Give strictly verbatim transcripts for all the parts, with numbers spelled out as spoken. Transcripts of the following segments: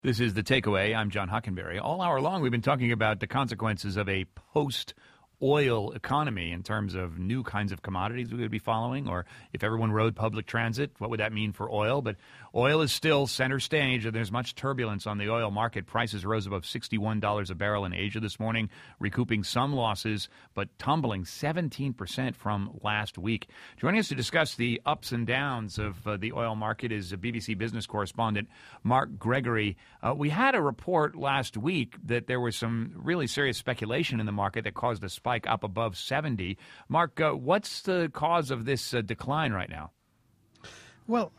This is The Takeaway. I'm John Hockenberry. All hour long, we've been talking about the consequences of a post-oil economy in terms of new kinds of commodities we would be following, or if everyone rode public transit, what would that mean for oil? But oil is still center stage, and there's much turbulence on the oil market. Prices rose above sixty-one dollars a barrel in Asia this morning, recouping some losses, but tumbling seventeen percent from last week. Joining us to discuss the ups and downs of uh, the oil market is a B B C business correspondent Mark Gregory. Uh, we had a report last week that there was some really serious speculation in the market that caused a spike up above seventy. Mark, uh, what's the cause of this uh, decline right now? Well,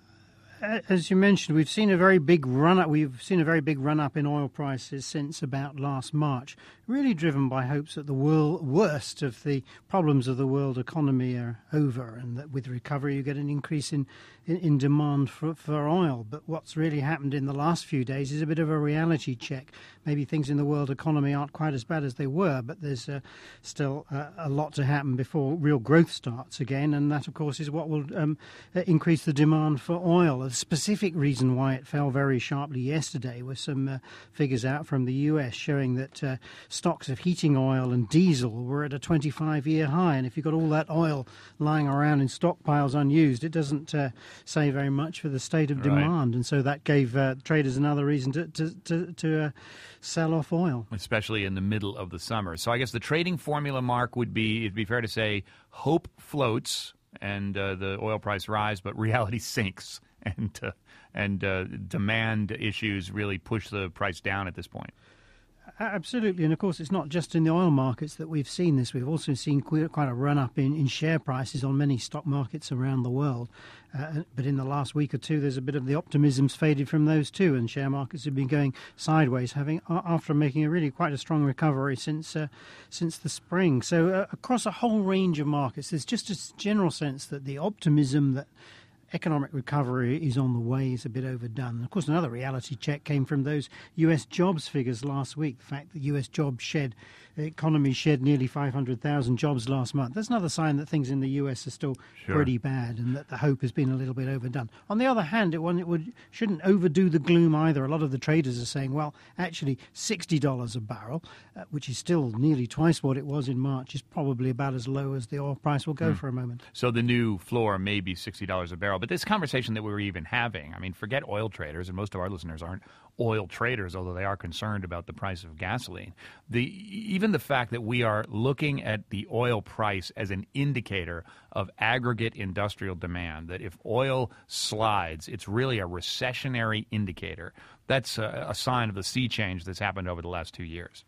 as you mentioned, we've seen a very big run up. We've seen a very big run up in oil prices since about last March, really driven by hopes that the world, worst of the problems of the world economy are over, and that with recovery you get an increase in in, in demand for, for oil. But what's really happened in the last few days is a bit of a reality check. Maybe things in the world economy aren't quite as bad as they were, but there's uh, still uh, a lot to happen before real growth starts again, and that, of course, is what will um, increase the demand for oil. A specific reason why it fell very sharply yesterday was some uh, figures out from the U S showing that uh, stocks of heating oil and diesel were at a twenty-five-year high, and if you've got all that oil lying around in stockpiles unused, it doesn't uh, say very much for the state of demand, right. And so that gave uh, traders another reason to to, to, to uh, sell off oil. Especially in the middle of the summer. So I guess the trading formula, Mark, would be, it'd be fair to say, hope floats and uh, the oil price rise, but reality sinks. And uh, and uh, demand issues really push the price down at this point. Absolutely. And, of course, it's not just in the oil markets that we've seen this. We've also seen quite a run-up in, in share prices on many stock markets around the world. Uh, but in the last week or two, there's a bit of the optimism's faded from those too, and share markets have been going sideways, having after making a really quite a strong recovery since uh, since the spring. So uh, across a whole range of markets, there's just a general sense that the optimism that economic recovery is on the way is a bit overdone. And of course, another reality check came from those U S jobs figures last week. The fact that U S jobs shed, the economy shed nearly five hundred thousand jobs last month. That's another sign that things in the U S are still sure. pretty bad, and that the hope has been a little bit overdone. On the other hand, it, it would, shouldn't overdo the gloom either. A lot of the traders are saying, well, actually, sixty dollars a barrel, uh, which is still nearly twice what it was in March, is probably about as low as the oil price will go mm. for a moment. So the new floor may be sixty dollars a barrel. But this conversation that we were even having, I mean, forget oil traders, and most of our listeners aren't oil traders, although they are concerned about the price of gasoline. The even the fact that we are looking at the oil price as an indicator of aggregate industrial demand, that if oil slides, it's really a recessionary indicator. That's a, a sign of the sea change that's happened over the last two years.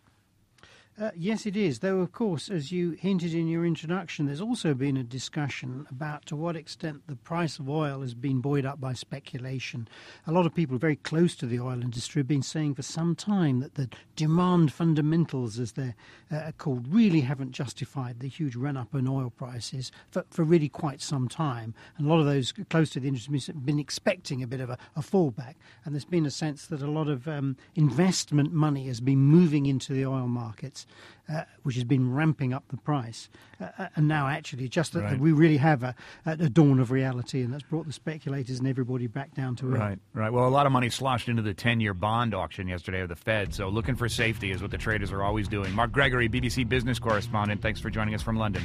Uh, yes, it is. Though, of course, as you hinted in your introduction, there's also been a discussion about to what extent the price of oil has been buoyed up by speculation. A lot of people very close to the oil industry have been saying for some time that the demand fundamentals, as they're uh, called, really haven't justified the huge run-up in oil prices for, for really quite some time. And a lot of those close to the industry have been expecting a bit of a, a fallback. And there's been a sense that a lot of um, investment money has been moving into the oil markets. Uh, which has been ramping up the price. Uh, and now, actually, just that right. we really have a, a dawn of reality, and that's brought the speculators and everybody back down to earth. Right, right. Well, a lot of money sloshed into the ten-year bond auction yesterday of the Fed, so looking for safety is what the traders are always doing. Mark Gregory, B B C business correspondent, thanks for joining us from London.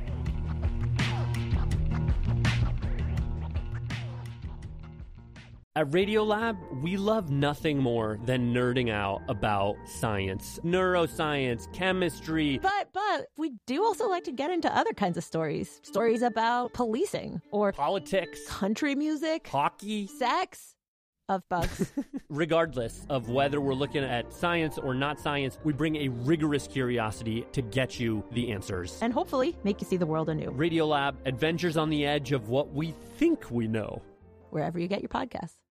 At Radiolab, we love nothing more than nerding out about science, neuroscience, chemistry. But, but, we do also like to get into other kinds of stories. Stories about policing or politics, country music, hockey, sex, of bugs. Regardless of whether we're looking at science or not science, we bring a rigorous curiosity to get you the answers. And hopefully make you see the world anew. Radiolab, adventures on the edge of what we think we know. Wherever you get your podcasts.